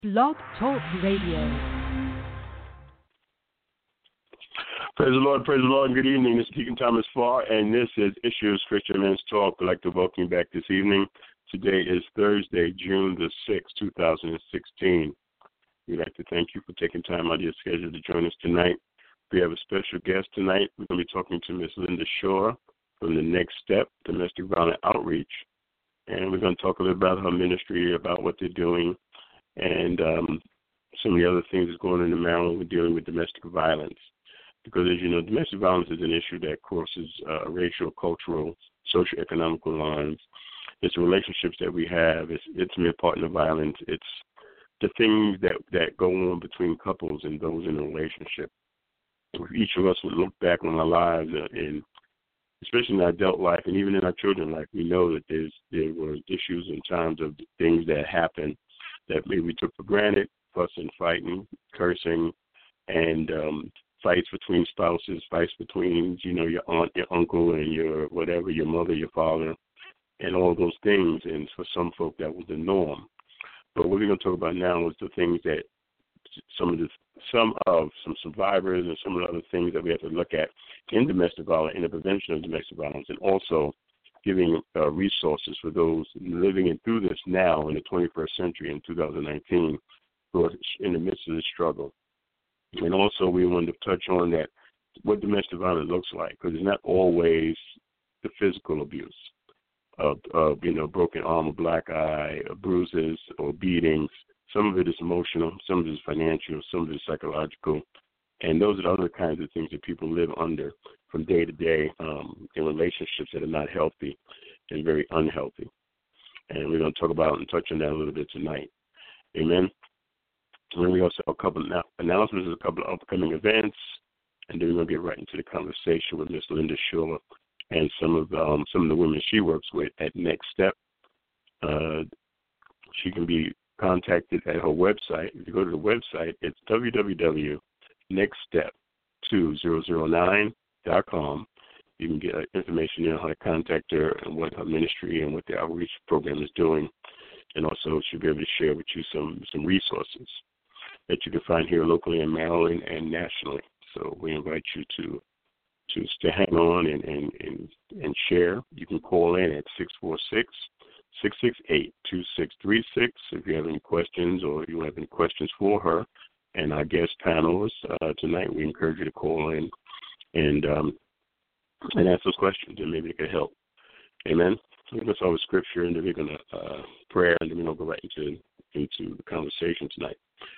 Blog Talk Radio. Praise the Lord, and good evening. This is Deacon Thomas Farr, and this is Issues Christian Men's Talk. I'd like to welcome you back this evening. Today is Thursday, June the 6th, 2016. We'd like to thank you for taking time out of your schedule to join us tonight. We have a special guest tonight. We're going to be talking to Miss Linda Shore from the Next Step Domestic Violence Outreach, and we're going to talk a little about her ministry, about what they're doing, and some of the other things that's going on in Maryland with dealing with domestic violence. Because, as you know, domestic violence is an issue that crosses racial, cultural, socioeconomical lines. It's the relationships that we have. It's intimate partner violence. It's the things that go on between couples and those in a relationship. If each of us would look back on our lives, and especially in our adult life and even in our children's life, we know that there were issues in times of things that happened that maybe we took for granted, fussing, fighting, cursing, and fights between spouses, fights between, your aunt, your uncle, and your whatever, your mother, your father, and all those things. And for some folk, that was the norm. But what we're going to talk about now is the things that some survivors and some of the other things that we have to look at in domestic violence, in the prevention of domestic violence, and also giving resources for those living in through this now in the 21st century in 2019 who are in the midst of this struggle. And also we wanted to touch on that, what domestic violence looks like, because it's not always the physical abuse of broken arm or black eye, or bruises or beatings. Some of it is emotional, some of it is financial, some of it is psychological. And those are the other kinds of things that people live under from day to day in relationships that are not healthy and very unhealthy. And we're going to talk about and touch on that a little bit tonight. Amen. And then we also have a couple of announcements of a couple of upcoming events, and then we're going to get right into the conversation with Miss Linda Shore and some of the women she works with at Next Step. She can be contacted at her website. If you go to the website, it's www.nextstep2009.com. You can get information on how to contact her and what her ministry and what the outreach program is doing, and also she'll be able to share with you some resources that you can find here locally in Maryland and nationally. So we invite you to hang on and share. You can call in at 646-668-2636 if you have any questions or you have any questions for her and our guest panelists tonight. We encourage you to call in and ask those questions, and maybe it can help. Amen. We're going to start with scripture, and then we're going to pray, and then we're going to go right into the conversation tonight.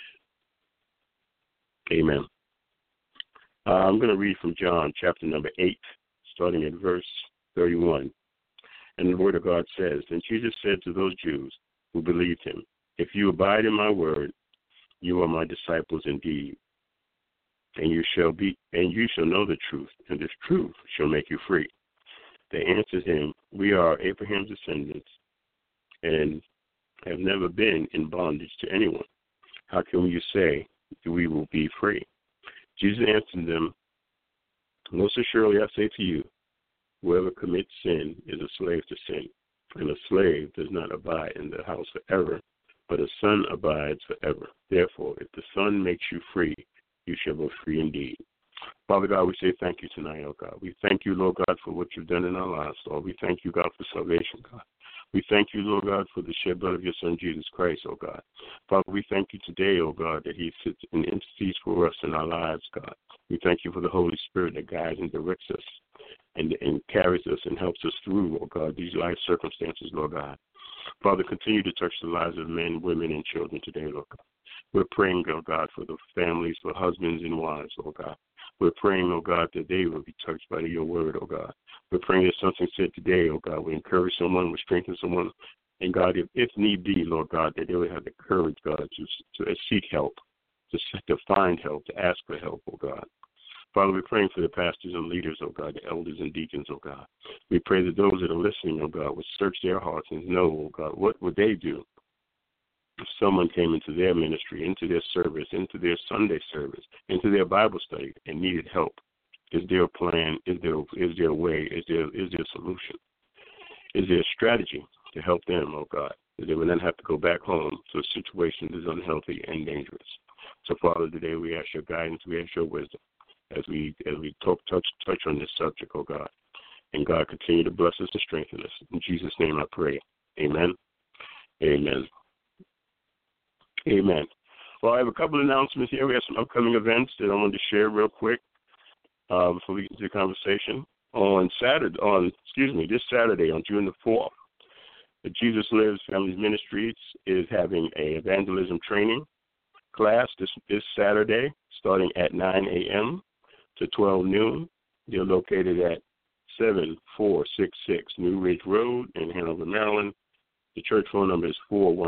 Amen. I'm going to read from John chapter number 8, starting at verse 31. And the word of God says, "And Jesus said to those Jews who believed him, 'If you abide in my word, you are my disciples indeed. And you shall know the truth, and this truth shall make you free.' They answered him, 'We are Abraham's descendants and have never been in bondage to anyone. How can you say we will be free?' Jesus answered them, 'Most assuredly I say to you, whoever commits sin is a slave to sin, and a slave does not abide in the house forever, but a son abides forever. Therefore, if the Son makes you free, you shall be free indeed.'" Father God, we say thank you tonight, oh God. We thank you, Lord God, for what you've done in our lives, Lord. We thank you, God, for salvation, God. We thank you, Lord God, for the shed blood of your Son, Jesus Christ, oh God. Father, we thank you today, oh God, that he sits and intercedes for us in our lives, God. We thank you for the Holy Spirit that guides and directs us and carries us and helps us through, oh God, these life circumstances, Lord God. Father, continue to touch the lives of men, women, and children today, Lord God. We're praying, oh God, for the families, for husbands and wives, oh God. We're praying, oh God, that they will be touched by your word, oh God. We're praying that something said today, oh God, will encourage someone, will strengthen someone. And God, if need be, Lord God, that they will have the courage, God, to seek help, to find help, to ask for help, oh God. Father, we're praying for the pastors and leaders, oh God, the elders and deacons, oh God. We pray that those that are listening, oh God, would search their hearts and know, oh God, what would they do if someone came into their ministry, into their service, into their Sunday service, into their Bible study and needed help? Is there a plan? Is there a way? Is there a solution? Is there a strategy to help them, oh God, that they will not have to go back home to a situation that is unhealthy and dangerous. So, Father, today we ask your guidance, we ask your wisdom as we touch on this subject, oh God. And God, continue to bless us and strengthen us. In Jesus' name I pray. Amen. Amen. Amen. Well, I have a couple of announcements here. We have some upcoming events that I wanted to share real quick before we get into the conversation. This Saturday, on June the 4th, the Jesus Lives Families Ministries is having a evangelism training class this Saturday, starting at 9 a.m. to 12 noon. They're located at 7466 New Ridge Road in Hanover, Maryland. The church phone number is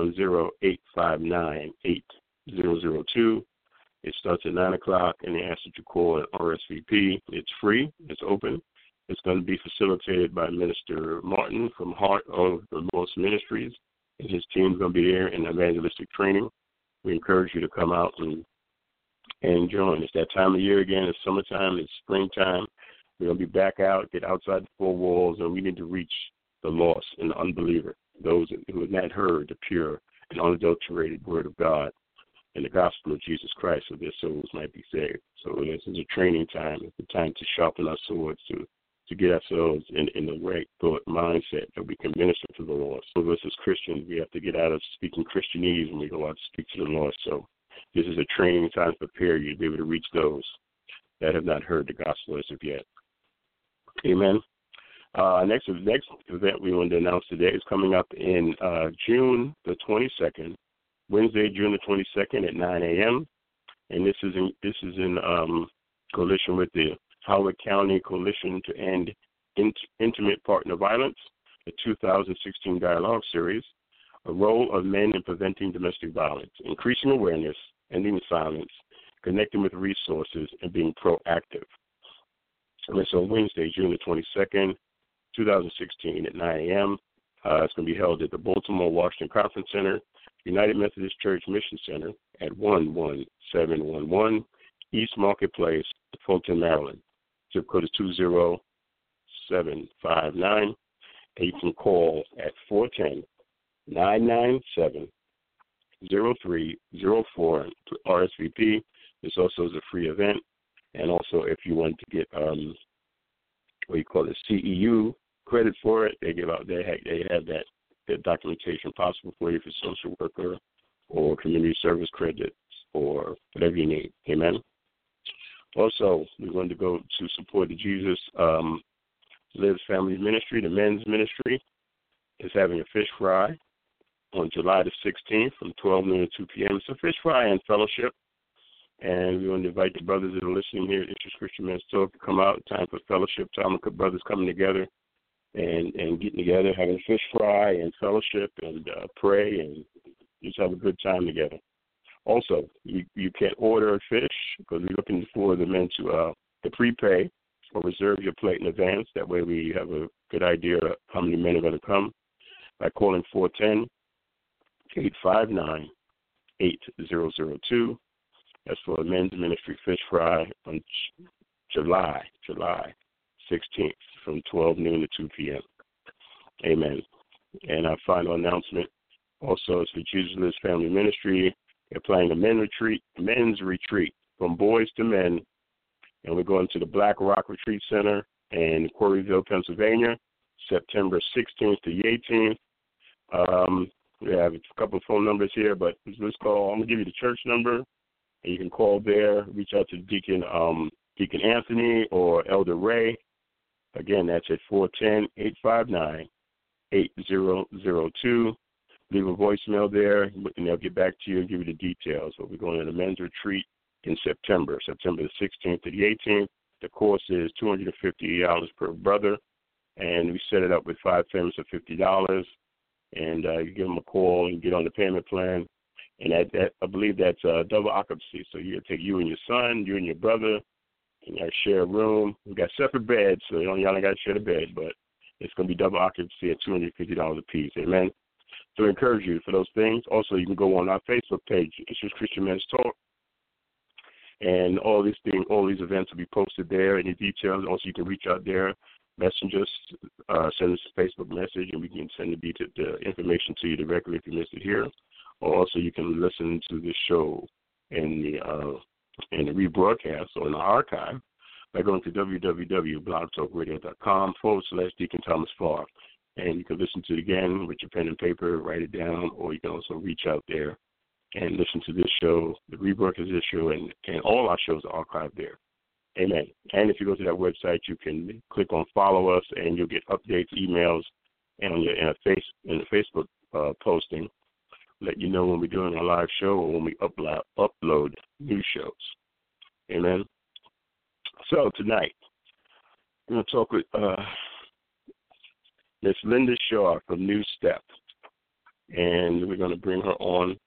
410-859-8002. It starts at 9 o'clock, and they ask that you call an RSVP. It's free. It's open. It's going to be facilitated by Minister Martin from Heart of the Lost Ministries, and his team is going to be there in evangelistic training. We encourage you to come out and join. It's that time of year again. It's summertime. It's springtime. We're going to be back out, get outside the four walls, and we need to reach the lost and the unbeliever, those who have not heard the pure and unadulterated word of God and the gospel of Jesus Christ, so their souls might be saved. So this is a training time. It's a time to sharpen our swords, to get ourselves in the right thought mindset that we can minister to the lost. So us as Christians, we have to get out of speaking Christianese when we go out to speak to the lost. So this is a training time to prepare you to be able to reach those that have not heard the gospel as of yet. Amen. Next event we want to announce today is coming up in June the 22nd, Wednesday, June the 22nd at 9 a.m. And this is in coalition with the Howard County Coalition to End Intimate Partner Violence, the 2016 Dialogue Series, a role of men in preventing domestic violence, increasing awareness, ending silence, connecting with resources, and being proactive. And it's on Wednesday, June the 22nd, 2016 at 9 a.m. It's going to be held at the Baltimore Washington Conference Center, United Methodist Church Mission Center at 11711 East Marketplace, Fulton, Maryland. Zip code is 20759. And you can call at 410-997-0304 to RSVP. This also is a free event. And also, if you want to get CEU credit for it, they have that documentation possible for you for social worker or community service credits or whatever you need. Amen. Also, we wanted to go to support the Jesus Lives Family Ministry. The men's ministry is having a fish fry on July the 16th from 12 noon to 2 p.m. It's a fish fry and fellowship. And we want to invite the brothers that are listening here at Interest Christian Men's Talk to come out. Time for fellowship, time for brothers coming together and getting together, having a fish fry and fellowship and pray and just have a good time together. Also, you can order a fish because we're looking for the men to prepay or reserve your plate in advance. That way we have a good idea of how many men are going to come by calling 410-859-8002. That's for a men's ministry fish fry on July 16th from 12 noon to 2 p.m. Amen. And our final announcement also is for Jesus Lives Family Ministry. They're planning a men's retreat from boys to men. And we're going to the Black Rock Retreat Center in Quarryville, Pennsylvania, September 16th to the 18th. We have a couple of phone numbers here, but let's call. I'm going to give you the church number. And you can call there, reach out to Deacon Anthony or Elder Ray. Again, that's at 410-859-8002. Leave a voicemail there, and they'll get back to you and give you the details. But we're going to the men's retreat in September the 16th to the 18th. The course is $250 per brother, and we set it up with 5 families for $50. And you give them a call and get on the payment plan. And that I believe that's double occupancy. So you take you and your son, you and your brother, and you share a room. We got separate beds, so y'all ain't got to share the bed, but it's going to be double occupancy at $250 a piece. Amen. So I encourage you for those things. Also, you can go on our Facebook page, It's Just Christian Men's Talk, and all these events will be posted there. Any details? Also, you can reach out there messenger us, send us a Facebook message, and we can send the information to you directly if you missed it here. Or also you can listen to the show in the rebroadcast or in the archive by going to www.blogtalkradio.com/Deacon Thomas Farr. And you can listen to it again with your pen and paper, write it down, or you can also reach out there and listen to this show, the rebroadcast of this show, and all our shows are archived there. Amen. And if you go to that website, you can click on Follow Us, and you'll get updates, emails, and on your in the Facebook posting, let you know when we're doing a live show or when we upload new shows. Amen. So tonight, I'm going to talk with Miss Linda Shaw from New Step, and we're going to bring her on.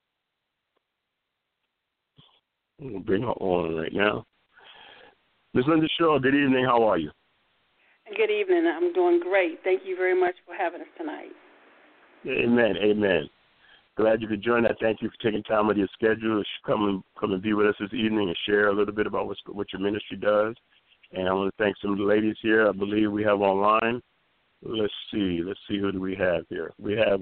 I'm going to bring her on right now. Miss Linda Shaw, good evening. How are you? Good evening. I'm doing great. Thank you very much for having us tonight. Amen. Amen. Glad you could join. I thank you for taking time out of your schedule to come and be with us this evening and share a little bit about what your ministry does. And I want to thank some of the ladies here I believe we have online. Let's see who do we have here. We have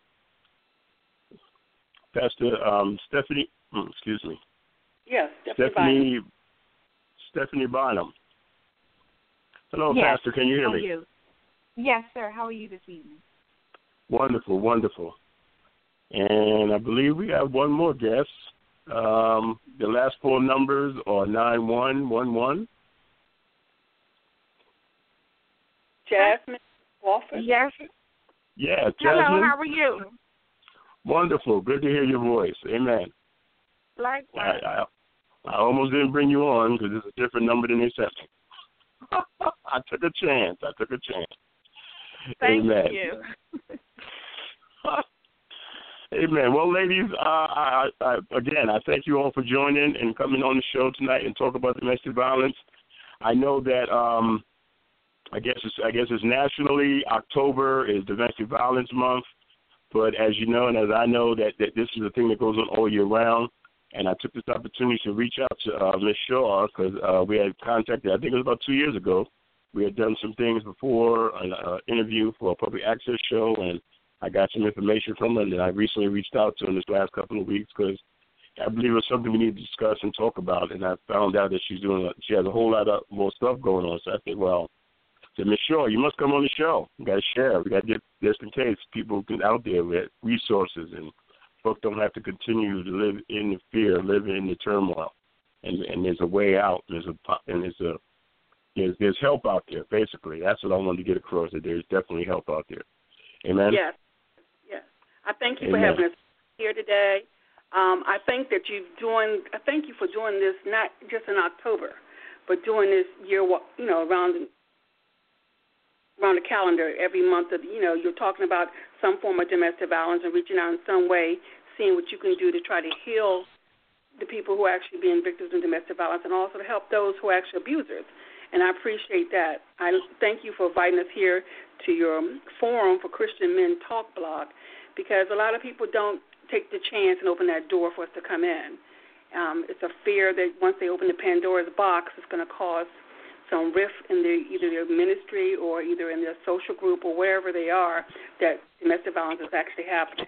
Pastor Stephanie. Excuse me. Yes, Stephanie Bynum. Hello, yes. Pastor. Can you hear me? How are you? Yes, sir. How are you this evening? Wonderful, wonderful. And I believe we have one more guest. The last four numbers are 9111. Jasmine Wofford. Yes. Yeah, Jasmine. Hello, how are you? Wonderful. Good to hear your voice. Amen. Likewise. I almost didn't bring you on because it's a different number than they sent me. I took a chance. Thank Amen. you. Amen. Well, ladies, again, I thank you all for joining and coming on the show tonight and talk about domestic violence. I know that I guess it's nationally October is Domestic Violence Month, but as you know and as I know that this is a thing that goes on all year round. And I took this opportunity to reach out to Ms. Shaw because we had contacted, I think it was about 2 years ago. We had done some things before, an interview for a public access show, and I got some information from her, and I recently reached out to her in this last couple of weeks because I believe it was something we need to discuss and talk about, and I found out that she has a whole lot of more stuff going on. So I said, well, Ms. Shaw, you must come on the show. We got to share. We got to get just in case people out there with resources and folks don't have to continue to live in the fear, live in the turmoil, and there's a way out. There's help out there. Basically, that's what I wanted to get across. That there's definitely help out there. Amen. Yes. I thank you for having us here today. I thank you for doing this not just in October, but doing this year, around the calendar every month of, you're talking about some form of domestic violence and reaching out in some way, seeing what you can do to try to heal the people who are actually being victims of domestic violence and also to help those who are actually abusers. And I appreciate that. I thank you for inviting us here to your forum for Christian Men Talk blog because a lot of people don't take the chance and open that door for us to come in. It's a fear that once they open the Pandora's box, it's going to cause some rift in either their ministry or either in their social group or wherever they are, that domestic violence is actually happening.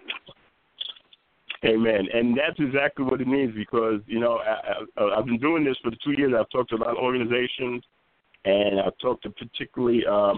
Amen. And that's exactly what it means because, I've been doing this for the 2 years. I've talked to a lot of organizations, and I've talked to particularly,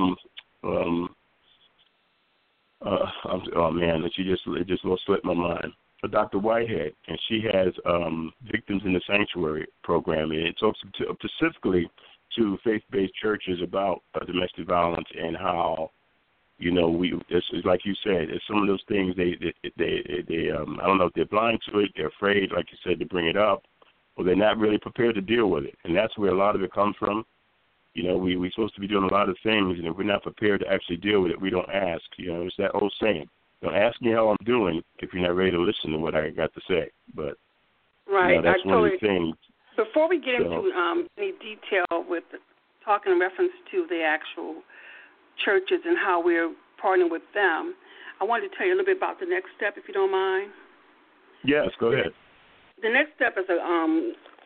it just slipped my mind. Dr. Whitehead, and she has Victims in the Sanctuary program, and it talks specifically to faith-based churches about domestic violence and how, it's like you said, it's some of those things they I don't know if they're blind to it, they're afraid, like you said, to bring it up, or they're not really prepared to deal with it, and that's where a lot of it comes from. We're supposed to be doing a lot of things, and if we're not prepared to actually deal with it, we don't ask. It's that old saying, don't ask me how I'm doing if you're not ready to listen to what I got to say. But right, that's one of the things. Before we get into any detail with talking in reference to the actual churches and how we're partnering with them, I wanted to tell you a little bit about the next step, if you don't mind. Yes, go ahead. The next step is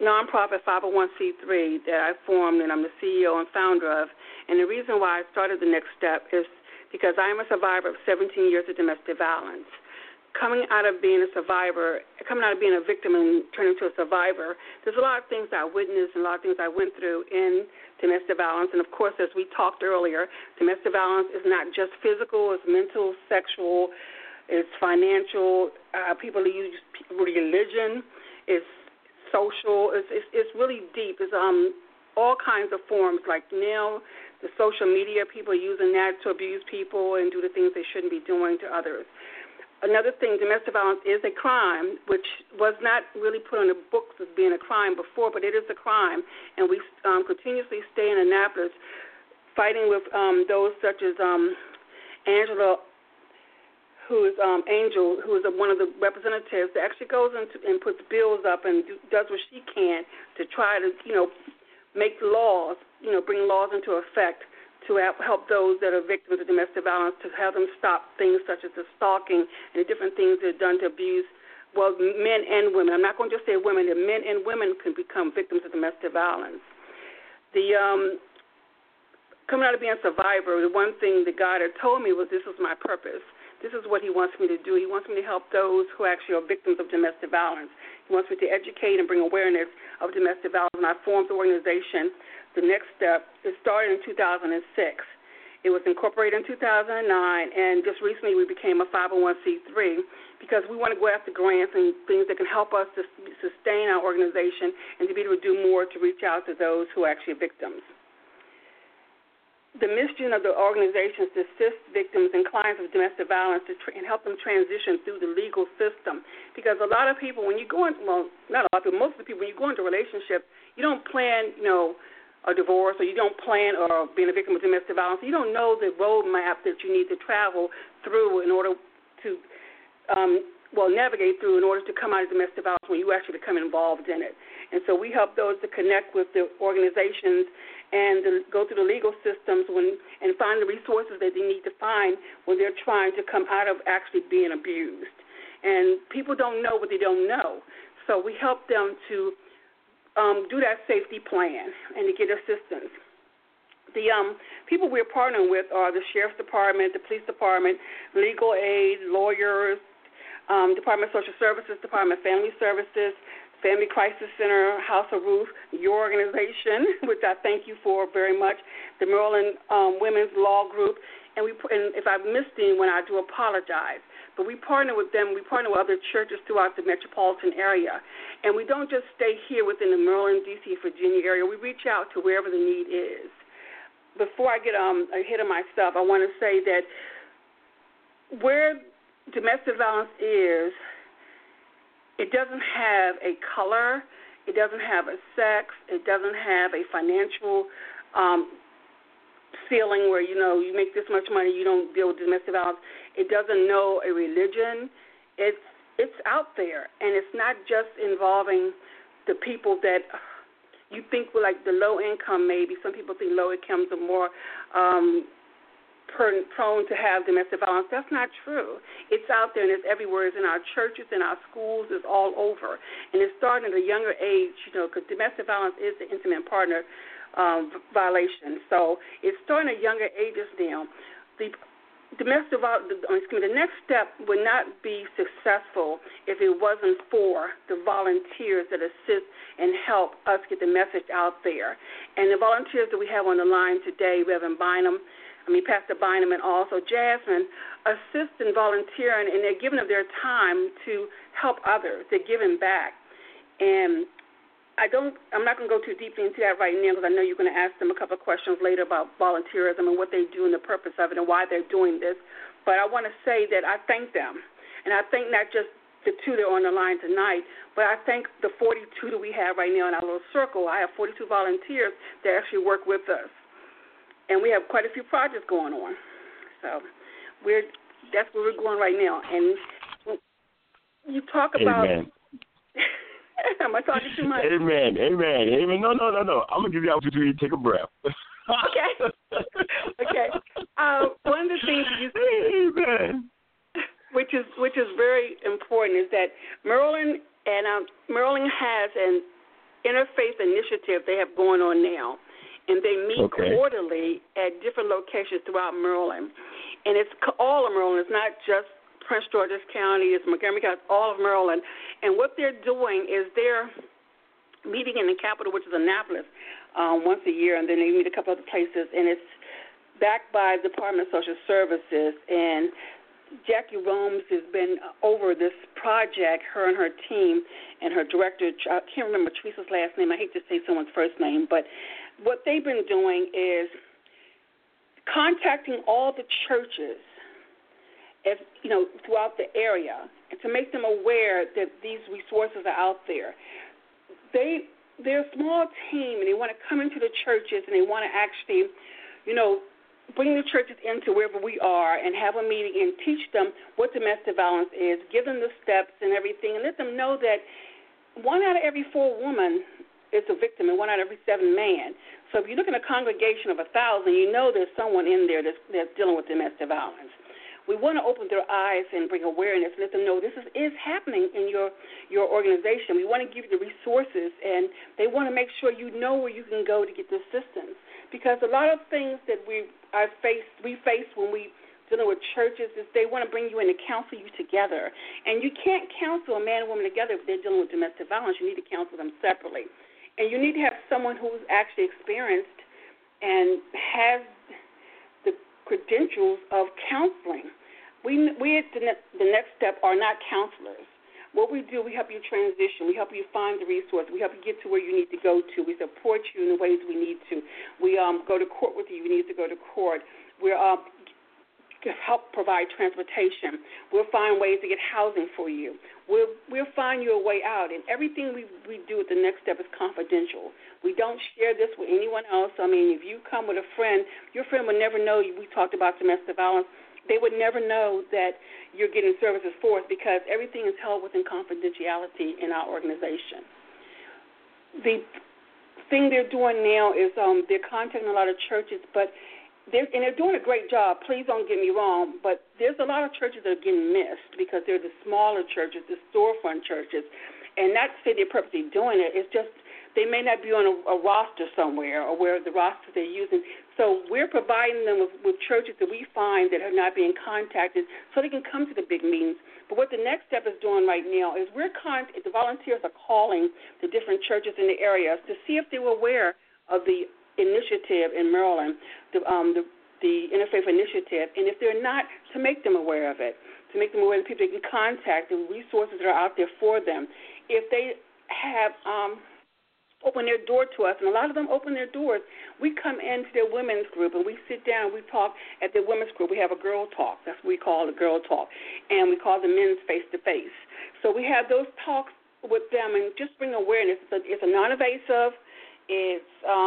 nonprofit 501c3 that I formed and I'm the CEO and founder of. And the reason why I started The Next Step is because I am a survivor of 17 years of domestic violence. Coming out of being a survivor, coming out of being a victim and turning to a survivor, there's a lot of things I witnessed and a lot of things I went through in domestic violence. And, of course, as we talked earlier, domestic violence is not just physical, it's mental, sexual, it's financial. People use religion, it's social, it's really deep. It's all kinds of forms, like now the social media, people are using that to abuse people and do the things they shouldn't be doing to others. Another thing, domestic violence is a crime, which was not really put on the books as being a crime before, but it is a crime. And we continuously stay in Annapolis fighting with those such as Angela, who is Angel, who is one of the representatives that actually goes into and puts bills up and does what she can to try to, make laws, bring laws into effect to help those that are victims of domestic violence, to have them stop things such as the stalking and the different things that are done to abuse, men and women. I'm not going to just say women, that men and women can become victims of domestic violence. Coming out of being a survivor, the one thing that God had told me was this was my purpose. This is what he wants me to do. He wants me to help those who actually are victims of domestic violence. He wants me to educate and bring awareness of domestic violence. And I formed the organization, The Next Step. It started in 2006. It was incorporated in 2009, and just recently we became a 501c3 because we want to go after grants and things that can help us to sustain our organization and to be able to do more to reach out to those who are actually victims. The mission of the organization is to assist victims and clients of domestic violence and help them transition through the legal system. Because a lot of people, when you go into, well, not a lot of people, most of the people, when you go into a relationship, you don't plan, a divorce, or you don't plan or being a victim of domestic violence. You don't know the roadmap that you need to travel through in order to, navigate through in order to come out of domestic violence when you actually become involved in it. And so we help those to connect with the organizations and to go through the legal systems and find the resources that they need to find when they're trying to come out of actually being abused. And people don't know what they don't know. So we help them to do that safety plan and to get assistance. The people we're partnering with are the Sheriff's Department, the Police Department, legal aid, lawyers, Department of Social Services, Department of Family Services, Family Crisis Center, House of Ruth, your organization, which I thank you for very much, the Maryland Women's Law Group. And if I've missed anyone, I do apologize. But we partner with them. We partner with other churches throughout the metropolitan area. And we don't just stay here within the Maryland, D.C., Virginia area. We reach out to wherever the need is. Before I get ahead of myself, I want to say that where domestic violence is, it doesn't have a color, it doesn't have a sex, it doesn't have a financial ceiling where, you make this much money, you don't deal with domestic violence. It doesn't know a religion. It's out there, and it's not just involving the people that you think were like the low income maybe. Some people think low incomes are more prone to have domestic violence. That's not true. It's out there and it's everywhere. It's in our churches, in our schools, it's all over. And it's starting at a younger age, because domestic violence is the intimate partner violation. So it's starting at younger ages now. The next step would not be successful if it wasn't for the volunteers that assist and help us get the message out there. And the volunteers that we have on the line today, Reverend Pastor Bynum, and also Jasmine, assist in volunteering, and they're giving of their time to help others. They're giving back. And I'm not going to go too deeply into that right now because I know you're going to ask them a couple of questions later about volunteerism and what they do and the purpose of it and why they're doing this. But I want to say that I thank them. And I thank not just the two that are on the line tonight, but I thank the 42 that we have right now in our little circle. I have 42 volunteers that actually work with us. And we have quite a few projects going on. So that's where we're going right now. And you talk about... Amen. Am I talking too much? Amen. No. I'm going to give you an opportunity to take a breath. Okay. One of the things you said, Amen, which is very important, is that Maryland has interfaith initiative they have going on now. And they meet quarterly at different locations throughout Maryland. And it's all of Maryland. It's not just Prince George's County. It's Montgomery County. It's all of Maryland. And what they're doing is they're meeting in the capital, which is Annapolis, once a year, and then they meet a couple other places. And it's backed by the Department of Social Services. And Jackie Romes has been over this project, her and her team, and her director, I can't remember Teresa's last name. I hate to say someone's first name, but what they've been doing is contacting all the churches, as you know, throughout the area, and to make them aware that these resources are out there. They're a small team, and they want to come into the churches, and they want to actually, you know, bring the churches into wherever we are and have a meeting and teach them what domestic violence is, give them the steps and everything, and let them know that 1 out of every 4 women is a victim and 1 out of every 7 man. So if you look at a congregation of 1,000, you know there's someone in there that's dealing with domestic violence. We want to open their eyes and bring awareness and let them know this is happening in your organization. We want to give you the resources, and they want to make sure you know where you can go to get the assistance. Because a lot of things that we face when we dealing with churches is they want to bring you in to counsel you together. And you can't counsel a man and woman together if they're dealing with domestic violence. You need to counsel them separately. And you need to have someone who's actually experienced and has the credentials of counseling. We at the next step are not counselors. What we do, we help you transition. We help you find the resource. We help you get to where you need to go to. We support you in the ways we need to. We go to court with you. You need to go to court. We're help provide transportation. We'll find ways to get housing for you. We'll find you a way out. And everything we do at the next step is confidential. We don't share this with anyone else. I mean, if you come with a friend, your friend would never know we talked about domestic violence. They would never know that you're getting services for us because everything is held within confidentiality in our organization. The thing they're doing now is they're contacting a lot of churches, but they're doing a great job. Please don't get me wrong, but there's a lot of churches that are getting missed because they're the smaller churches, the storefront churches, and not to say they're purposely doing it. It's just they may not be on a roster somewhere or where the roster they're using. So we're providing them with churches that we find that are not being contacted so they can come to the big meetings. But what the next step is doing right now is the volunteers are calling the different churches in the area to see if they were aware of the initiative in Maryland, the Interfaith Initiative, and if they're not, to make them aware of it, to make them aware of the people they can contact, the resources that are out there for them. If they have open their door to us, and a lot of them open their doors, we come into their women's group, and we sit down, we talk at their women's group. We have a girl talk. That's what we call a girl talk, and we call the men's face-to-face. So we have those talks with them and just bring awareness. It's a non-invasive. It's,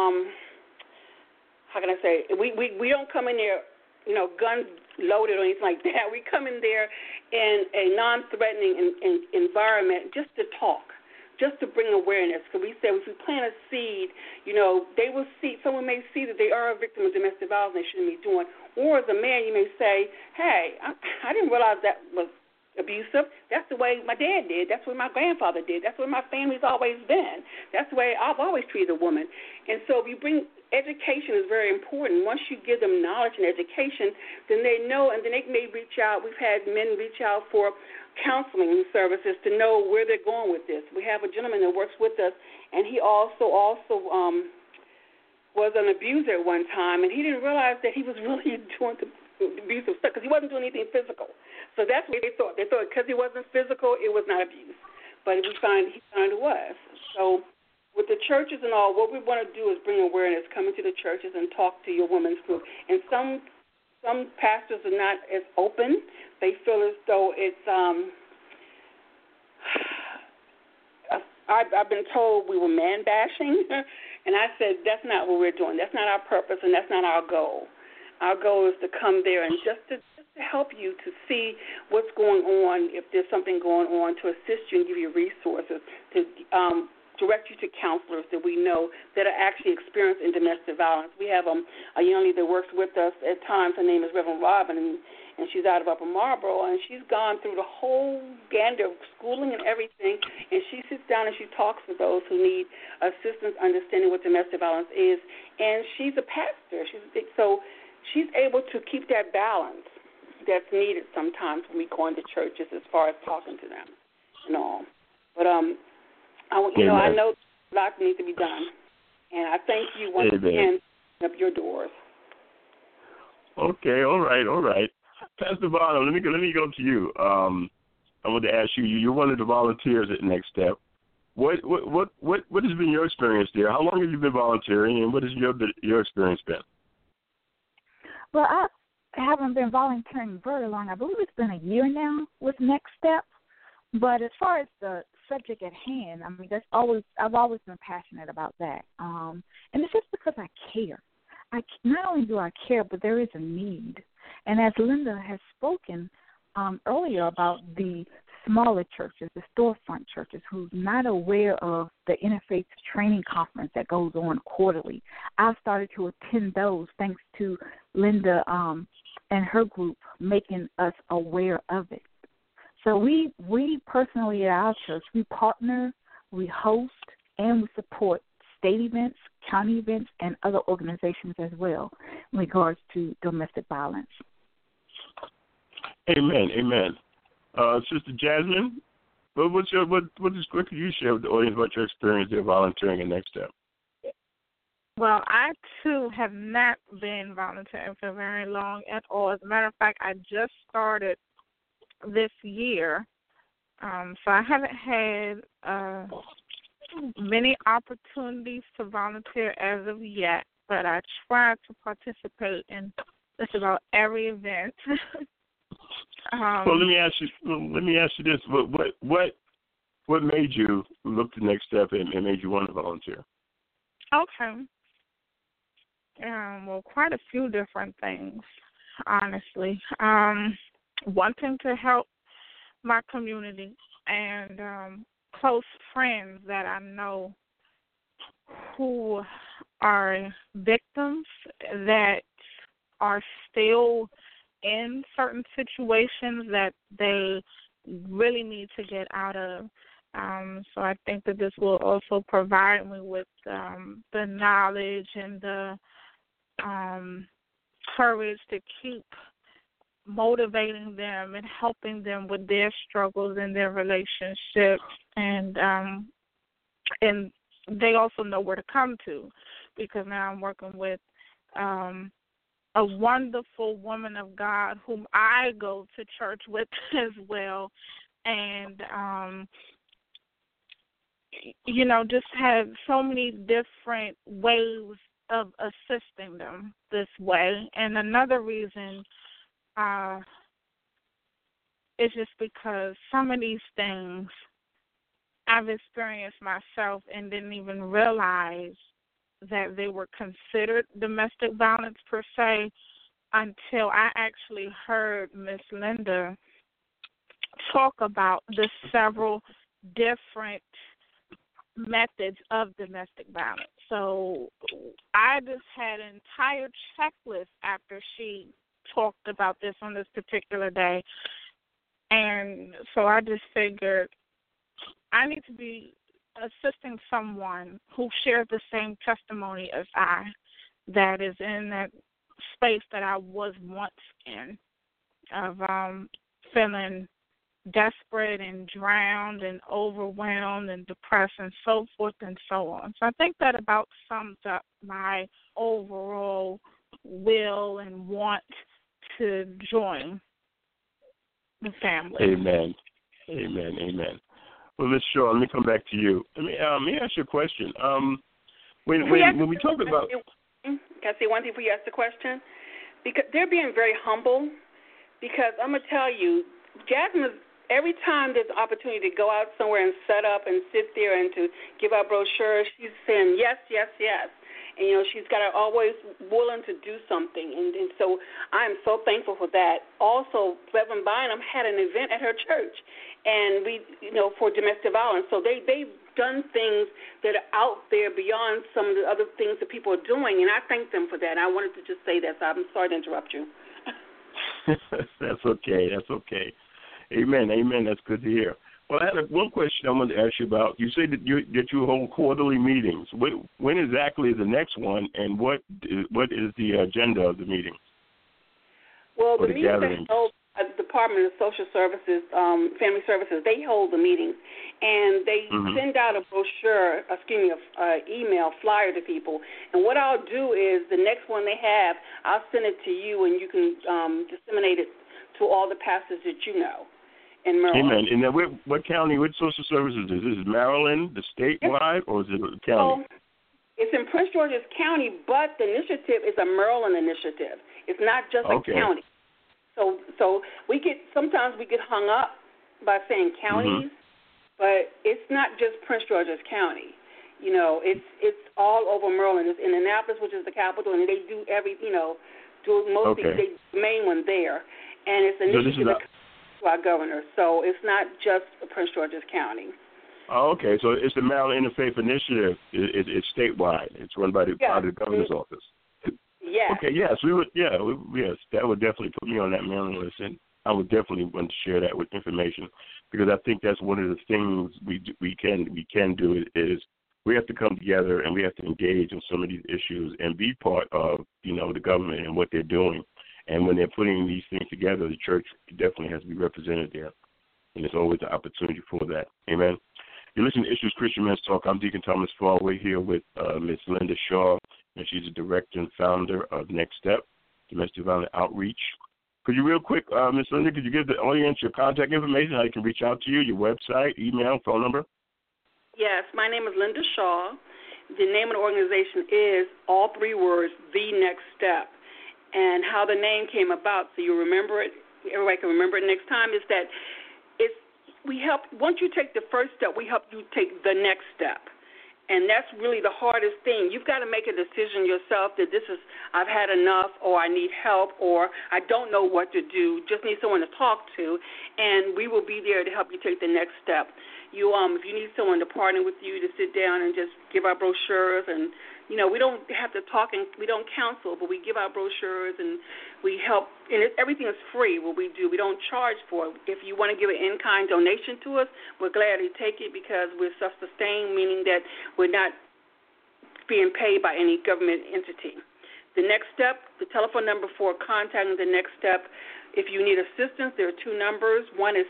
how can I say, we don't come in there, you know, guns loaded or anything like that. We come in there in a non-threatening environment just to talk, just to bring awareness. Because we say if we plant a seed, you know, they will see, someone may see that they are a victim of domestic violence they shouldn't be doing. Or as a man, you may say, hey, I didn't realize that was abusive. That's the way my dad did. That's what my grandfather did. That's where my family's always been. That's the way I've always treated a woman. And so if you bring education is very important. Once you give them knowledge and education, then they know, and then they may reach out. We've had men reach out for counseling services to know where they're going with this. We have a gentleman that works with us, and he also was an abuser at one time, and he didn't realize that he was really doing the abusive stuff because he wasn't doing anything physical. So that's what they thought. They thought because he wasn't physical, it was not abuse. But he found it was. So with the churches and all, what we want to do is bring awareness, come into the churches and talk to your women's group. And some pastors are not as open. They feel as though it's I've been told we were man-bashing, and I said that's not what we're doing. That's not our purpose, and that's not our goal. Our goal is to come there and just to help you to see what's going on, if there's something going on, to assist you and give you resources, to direct you to counselors that we know that are actually experienced in domestic violence. We have a young lady that works with us at times. Her name is Reverend Robin, and she's out of Upper Marlboro, and she's gone through the whole gander of schooling and everything, and she sits down and she talks with those who need assistance understanding what domestic violence is, and she's a pastor. So she's able to keep that balance that's needed sometimes when we go into churches as far as talking to them and all. But, I know a lot needs to be done, and I thank you once again for opening up your doors. Okay, all right. Pastor Bonham, let me go to you. I want to ask you. You're one of the volunteers at Next Step. What has been your experience there? How long have you been volunteering, and what has your experience been? Well, I haven't been volunteering very long. I believe it's been a year now with Next Step. But as far as the subject at hand, I mean, I've always been passionate about that, and it's just because I care. Not only do I care, but there is a need. And as Linda has spoken earlier about the smaller churches, the storefront churches, who's not aware of the Interfaith Training Conference that goes on quarterly, I've started to attend those thanks to Linda and her group making us aware of it. So we personally at our church, we partner, we host, and we support state events, county events, and other organizations as well in regards to domestic violence. Amen. Sister Jasmine, what could you share with the audience about your experience there volunteering at Next Step? Well, I, too, have not been volunteering for very long at all. As a matter of fact, I just started this year, so I haven't had many opportunities to volunteer as of yet, but I try to participate in just about every event. Well, let me ask you this: what made you look to Next Step and made you want to volunteer? Okay. Well, quite a few different things, honestly. Wanting to help my community and close friends that I know who are victims that are still in certain situations that they really need to get out of. So I think that this will also provide me with the knowledge and the courage to keep motivating them and helping them with their struggles and their relationships, and they also know where to come to, because now I'm working with a wonderful woman of God whom I go to church with as well, and just have so many different ways of assisting them this way. And another reason is just because some of these things I've experienced myself and didn't even realize that they were considered domestic violence per se until I actually heard Miss Linda talk about the several different methods of domestic violence. So I just had an entire checklist after she talked about this on this particular day. And so I just figured I need to be assisting someone who shares the same testimony as I, that is in that space that I was once in, of feeling desperate and drowned and overwhelmed and depressed and so forth and so on. So I think that about sums up my overall will and want to join the family. Amen. Well, Ms. Shaw, let me come back to you. Let me ask you a question. When we talk about... Can I say one thing before you ask the question? Because they're being very humble, because I'm going to tell you, Jasmine, every time there's an opportunity to go out somewhere and set up and sit there and to give out brochures, she's saying yes, yes, yes. And, she's got to always willing to do something. And so I'm so thankful for that. Also, Reverend Bynum had an event at her church, and we, for domestic violence. So they done things that are out there beyond some of the other things that people are doing, and I thank them for that. And I wanted to just say that, so I'm sorry to interrupt you. That's okay. That's okay. Amen. Amen. That's good to hear. Well, I had one question I wanted to ask you about. You say that you hold quarterly meetings. When exactly is the next one, and what is the agenda of the meeting? Well, the meetings they hold at the Department of Social Services, Family Services, they hold the meetings, and they send out a brochure, email flyer to people. And what I'll do is the next one they have, I'll send it to you, and you can disseminate it to all the pastors that you know in Maryland. Amen. And then what county, which social services is this? Is Maryland, the statewide, or is it the county? It's in Prince George's County, but the initiative is a Maryland initiative. It's not just a county. So sometimes we get hung up by saying counties, but it's not just Prince George's County. You know, it's all over Maryland. It's in Annapolis, which is the capital, and they do the main one there, and it's an initiative to our governor. So it's not just Prince George's County. Oh, okay. So it's the Maryland Interfaith Initiative. It's statewide. It's run by the governor's office. Yeah. Okay. Yes, we would. Yeah. Yes, that would definitely put me on that mailing list, and I would definitely want to share that with information, because I think that's one of the things we can do is we have to come together and we have to engage in some of these issues and be part of the government and what they're doing. And when they're putting these things together, the church definitely has to be represented there, and there's always an opportunity for that. Amen. You're listening to Issues Christian Men's Talk. I'm Deacon Thomas Falway here with Ms. Linda Shaw, and she's the director and founder of Next Step, Domestic Violence Outreach. Could you real quick, Ms. Linda, could you give the audience your contact information, how they can reach out to you, your website, email, phone number? Yes, my name is Linda Shaw. The name of the organization is, all three words, The Next Step. And how the name came about, so you remember it, everybody can remember it next time, is that we help, once you take the first step, we help you take the next step. And that's really the hardest thing. You've got to make a decision yourself that I've had enough, or I need help, or I don't know what to do, just need someone to talk to, and we will be there to help you take the next step. If you need someone to partner with you, to sit down and just give our brochures, and we don't have to talk, and we don't counsel, but we give our brochures and we help, and everything is free what we do. We don't charge for it. If you want to give an in-kind donation to us, we're glad to take it, because we're self-sustained, meaning that we're not being paid by any government entity. The Next Step, the telephone number for contacting the Next Step, if you need assistance, there are two numbers. One is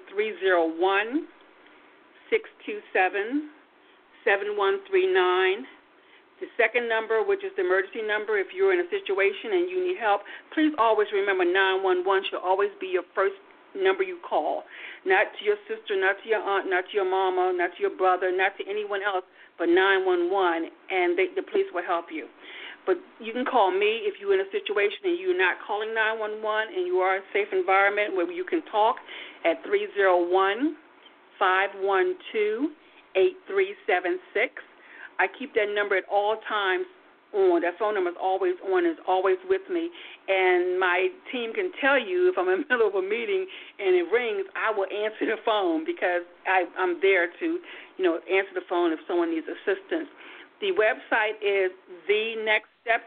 301-627-7139. The second number, which is the emergency number, if you're in a situation and you need help, please always remember 911 should always be your first number you call. Not to your sister, not to your aunt, not to your mama, not to your brother, not to anyone else, but 911, and the police will help you. But you can call me if you're in a situation and you're not calling 911 and you are in a safe environment where you can talk, at 301-512-8376. I keep that number at all times on. That phone number is always on, is always with me. And my team can tell you if I'm in the middle of a meeting and it rings, I will answer the phone, because I'm there to, answer the phone if someone needs assistance. The website is The Next Step,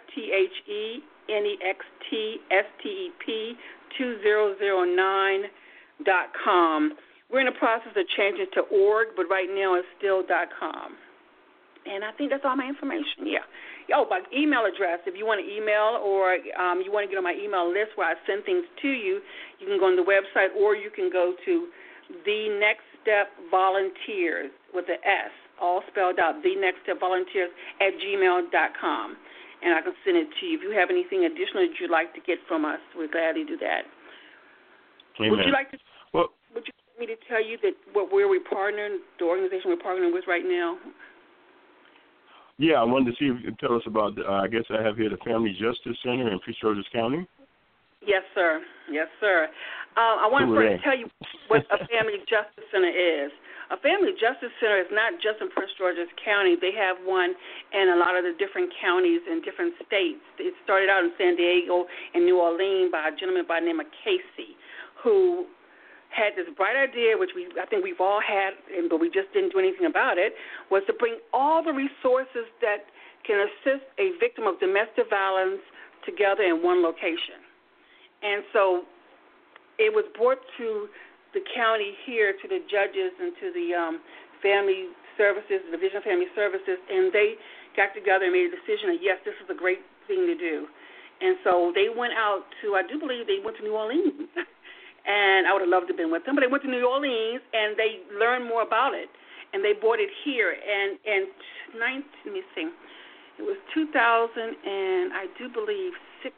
TheNextStep2009.com. We're in the process of changing to .org, but right now it's still .com. And I think that's all my information. Yeah. My email address. If you want to email, or you want to get on my email list where I send things to you, you can go on the website, or you can go to The Next Step Volunteers with an S, all spelled out, The Next Step Volunteers @gmail.com. And I can send it to you. If you have anything additional that you'd like to get from us, we're glad to do that. Amen. Would you like me to tell you that the organization we're partnering with right now? Yeah, I wanted to see if you could tell us about, I guess I have here the Family Justice Center in Prince George's County. Yes, sir. Yes, sir. I want to first tell you what a Family Justice Center is. A Family Justice Center is not just in Prince George's County. They have one in a lot of the different counties in different states. It started out in San Diego and New Orleans by a gentleman by the name of Casey, who had this bright idea, which I think we've all had, but we just didn't do anything about it, was to bring all the resources that can assist a victim of domestic violence together in one location. And so it was brought to the county here, to the judges and to the family services, the Division of Family Services, and they got together and made a decision that, yes, this is a great thing to do. And so they went out to, I do believe they went to New Orleans, and I would have loved to have been with them, but they went to New Orleans, and they learned more about it, and they brought it here. And let me see, it was 2000, and I do believe 2006.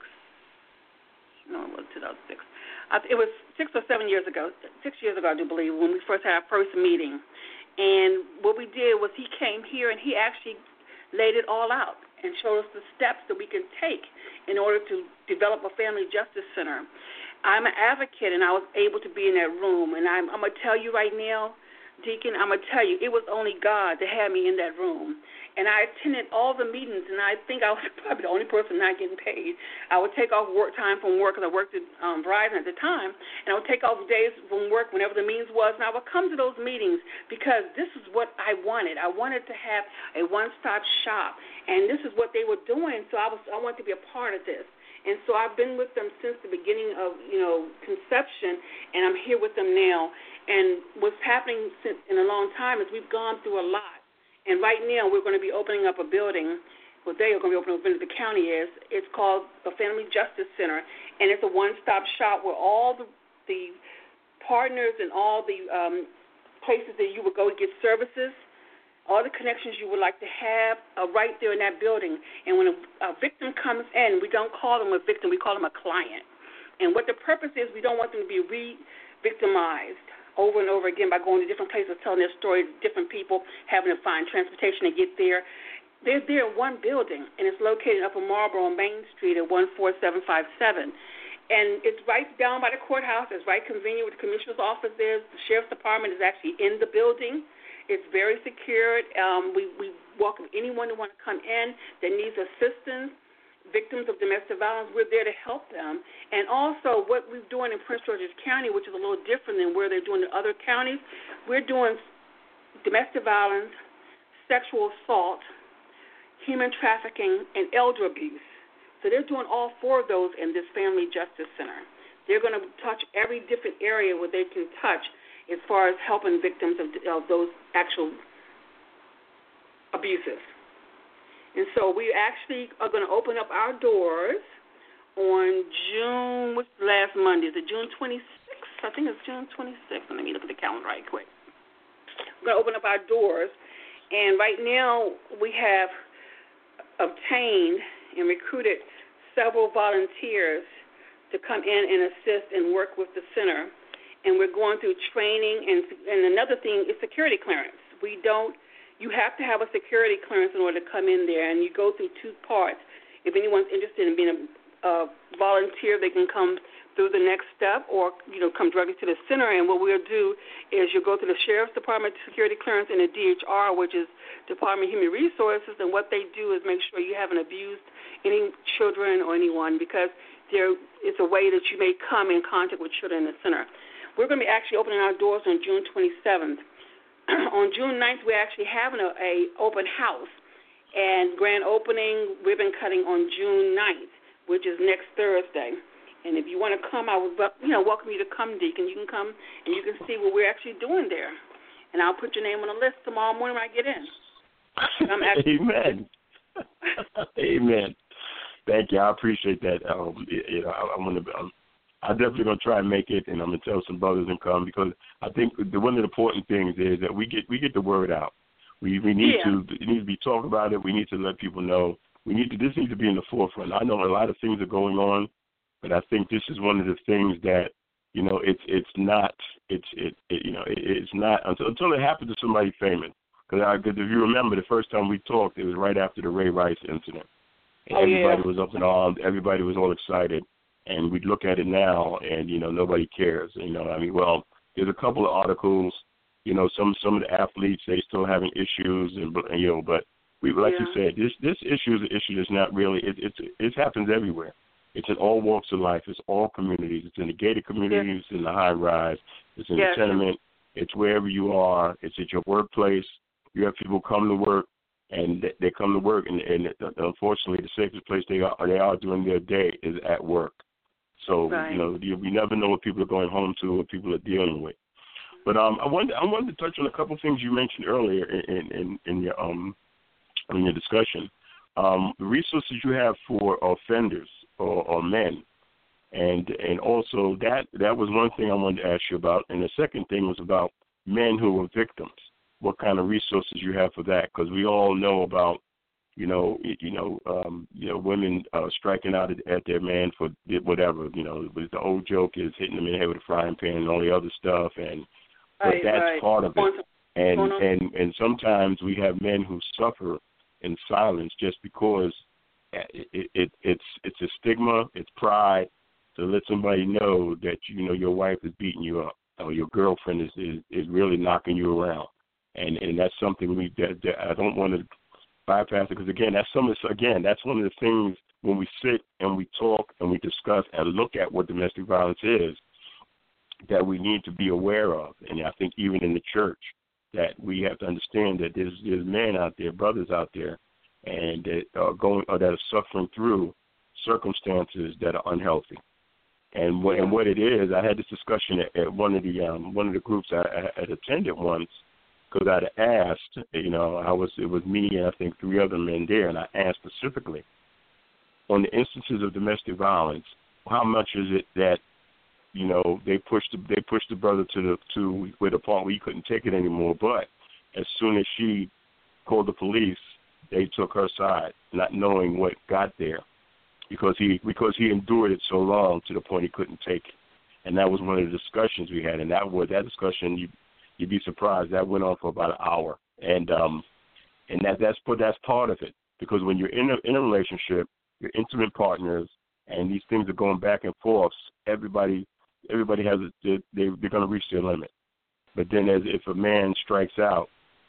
It was 6 or 7 years ago, 6 years ago, I do believe, when we first had our first meeting. And what we did was he came here and he actually laid it all out and showed us the steps that we can take in order to develop a family justice center. I'm an advocate, and I was able to be in that room. And I'm going to tell you right now, Deacon, I'm going to tell you, it was only God that had me in that room. And I attended all the meetings, and I think I was probably the only person not getting paid. I would take off work time from work, because I worked at Verizon at the time, and I would take off days from work whenever the meetings was, and I would come to those meetings because this is what I wanted. I wanted to have a one-stop shop, and this is what they were doing, so I wanted to be a part of this. And so I've been with them since the beginning of, conception, and I'm here with them now. And what's happening in a long time is we've gone through a lot. And right now we're going to be opening up a building. Well, they are going to be opening up a building, the county is. It's called the Family Justice Center, and it's a one-stop shop where all the partners and all the places that you would go to get services, all the connections you would like to have are right there in that building. And when a victim comes in, we don't call them a victim, we call them a client. And what the purpose is, we don't want them to be re-victimized over and over again by going to different places, telling their story to different people, having to find transportation to get there. They're there in one building, and it's located up in Marlboro on Main Street at 14757. And it's right down by the courthouse. It's right convenient where the commissioner's office is. The sheriff's department is actually in the building. It's very secured. We welcome anyone who wants to come in that needs assistance. Victims of domestic violence, we're there to help them. And also what we're doing in Prince George's County, which is a little different than where they're doing in other counties, we're doing domestic violence, sexual assault, human trafficking, and elder abuse. So they're doing all four of those in this Family Justice Center. They're going to touch every different area where they can touch as far as helping victims of those actual abuses. And so we actually are going to open up our doors on June, what's the last Monday? Is it June 26th? I think it's June 26th. Let me look at the calendar right quick. We're going to open up our doors. And right now we have obtained and recruited several volunteers to come in and assist and work with the center. And we're going through training. And another thing is security clearance. You have to have a security clearance in order to come in there, and you go through two parts. If anyone's interested in being a volunteer, they can come through the next step or, come directly to the center. And what we'll do is you'll go to the Sheriff's Department security clearance and the DHR, which is Department of Human Resources, and what they do is make sure you haven't abused any children or anyone, because it's a way that you may come in contact with children in the center. We're going to be actually opening our doors on June 27th. On June 9th, we're actually having a open house and grand opening, ribbon cutting on June 9th, which is next Thursday. And if you want to come, I would welcome you to come, Deacon. You can come and you can see what we're actually doing there. And I'll put your name on the list tomorrow morning when I get in. Amen. Amen. Thank you. I appreciate that. I'm definitely going to try and make it, and I'm going to tell some brothers and come, because I think one of the important things is that we get the word out. We need to. It needs to be talked about it. We need to let people know. This needs to be in the forefront. I know a lot of things are going on, but I think this is one of the things that it's not until it happens to somebody famous. Because if you remember, the first time we talked, it was right after the Ray Rice incident, and everybody was up in arms. Everybody was all excited. And we look at it now, and nobody cares. Well, there's a couple of articles. Some of the athletes, they still having issues, but like you said, this issue is an issue that's not really. It happens everywhere. It's in all walks of life. It's all communities. It's in the gated communities. It's in the high rise. It's in the tenement. It's wherever you are. It's at your workplace. You have people come to work, and they come to work, and unfortunately, the safest place they are during their day is at work. So, you never know what people are going home to, what people are dealing with. But I wanted to touch on a couple of things you mentioned earlier in your discussion. The resources you have for offenders or men, and also that was one thing I wanted to ask you about. And the second thing was about men who were victims. What kind of resources you have for that? Because we all know about women striking out at their man for whatever. The old joke is hitting them in the head with a frying pan and all the other stuff, but that's part of it. And sometimes we have men who suffer in silence just because it's a stigma, it's pride to let somebody know that your wife is beating you up or your girlfriend is really knocking you around, and that's something that I don't want to bypass it, because that's one of the things when we sit and we talk and we discuss and look at what domestic violence is that we need to be aware of. And I think even in the church that we have to understand that there's men out there, brothers out there, and that are suffering through circumstances that are unhealthy. And what it is, I had this discussion at one of the groups I had attended once, because I'd asked, it was me and I think 3 other men there, and I asked specifically on the instances of domestic violence, how much is it that they pushed the brother to the point where he couldn't take it anymore, but as soon as she called the police, they took her side, not knowing what got there, because he endured it so long to the point he couldn't take it. And that was one of the discussions we had, and that discussion you'd be surprised that went on for about an hour, and that's part of it, because when you're in a relationship, you're intimate partners, and these things are going back and forth. Everybody has they're going to reach their limit. But then, if a man strikes out,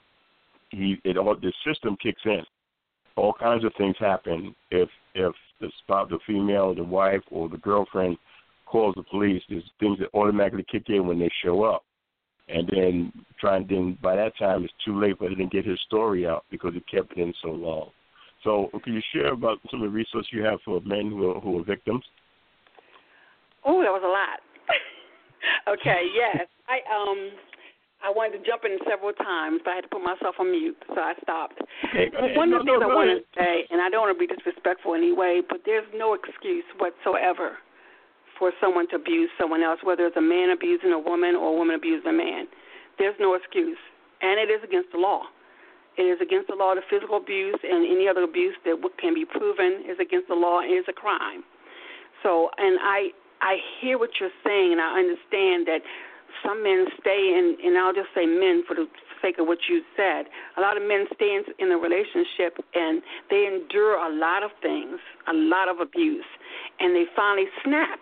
the system kicks in. All kinds of things happen if the female, the wife, or the girlfriend calls the police. There's things that automatically kick in when they show up, and then by that time it's too late for him to get his story out because he kept it in so long. So, can you share about some of the resources you have for men who are victims? Oh, that was a lot. Okay, yes. I wanted to jump in several times, but I had to put myself on mute, so I stopped. Okay, one of the things I want to say, and I don't want to be disrespectful in any way, but there's no excuse whatsoever for someone to abuse someone else, whether it's a man abusing a woman or a woman abusing a man. There's no excuse, and it is against the law. It is against the law. The physical abuse and any other abuse that can be proven is against the law and is a crime. So, and I hear what you're saying, and I understand that some men stay in, and I'll just say men for the sake of what you said. A lot of men stay in a relationship, and they endure a lot of things, a lot of abuse, and they finally snap.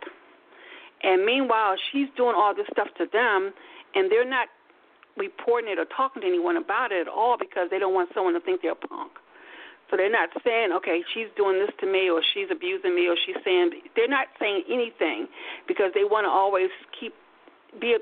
And meanwhile, she's doing all this stuff to them, and they're not reporting it or talking to anyone about it at all because they don't want someone to think they're a punk. So they're not saying, okay, she's doing this to me, or she's abusing me, or they're not saying anything because they want to always they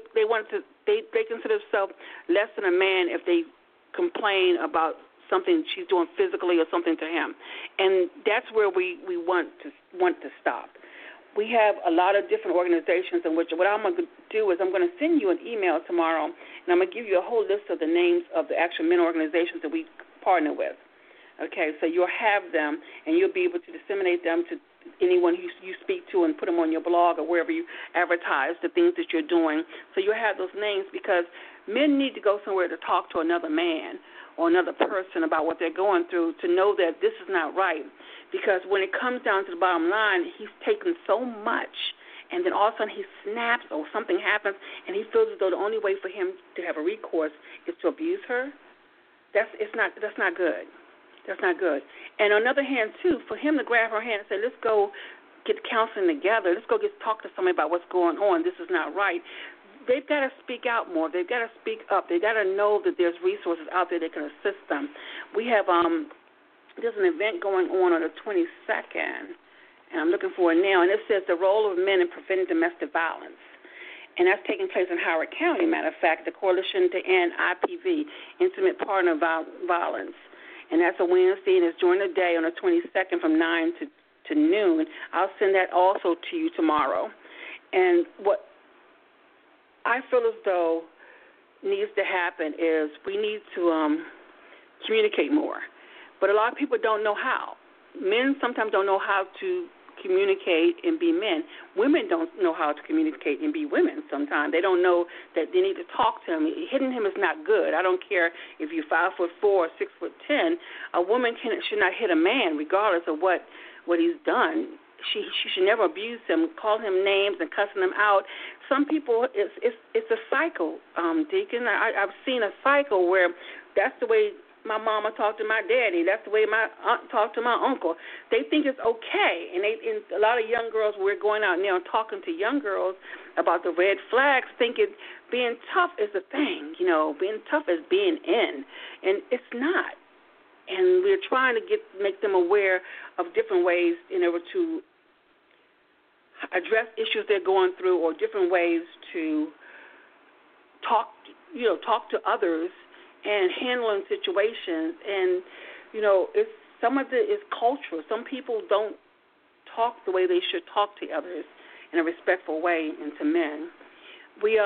consider themselves less than a man if they complain about something she's doing physically or something to him. And that's where we want to stop. We have a lot of different organizations in which what I'm going to do is I'm going to send you an email tomorrow, and I'm going to give you a whole list of the names of the actual men organizations that we partner with. Okay, so you'll have them, and you'll be able to disseminate them to anyone you speak to and put them on your blog or wherever you advertise the things that you're doing. So you'll have those names because men need to go somewhere to talk to another man or another person about what they're going through to know that this is not right. Because when it comes down to the bottom line, he's taken so much, and then all of a sudden he snaps or something happens, and he feels as though the only way for him to have a recourse is to abuse her. That's not good. That's not good. And on the other hand, too, for him to grab her hand and say, let's go get counseling together. Let's go talk to somebody about what's going on. This is not right. They've got to speak out more. They've got to speak up. They've got to know that there's resources out there that can assist them. We have there's an event going on the 22nd, and I'm looking for it now, and it says the role of men in preventing domestic violence. and that's taking place in Howard County. Matter of fact, the Coalition to End IPV, Intimate Partner Violence, and that's a Wednesday, and it's during the day on the 22nd from 9 to noon. I'll send that also to you tomorrow. And what I feel as though needs to happen is we need to communicate more. But a lot of people don't know how. Men sometimes don't know how to communicate and be men. Women don't know how to communicate and be women sometimes. They don't know that they need to talk to him. Hitting him is not good. I don't care if you're 5'4" or 6'10". A woman should not hit a man regardless of what he's done. She should never abuse him, call him names and cussing him out. Some people, it's a cycle, Deacon. I've seen a cycle where that's the way my mama talked to my daddy. That's the way my aunt talked to my uncle. They think it's okay, and a lot of young girls, we're going out now and talking to young girls about the red flags, thinking being tough is a thing. Being tough is being in, and it's not. And we're trying to make them aware of different ways in order to address issues they're going through, or different ways to talk to others and handling situations. And it's some of it is cultural. Some people don't talk the way they should talk to others in a respectful way, and to men. We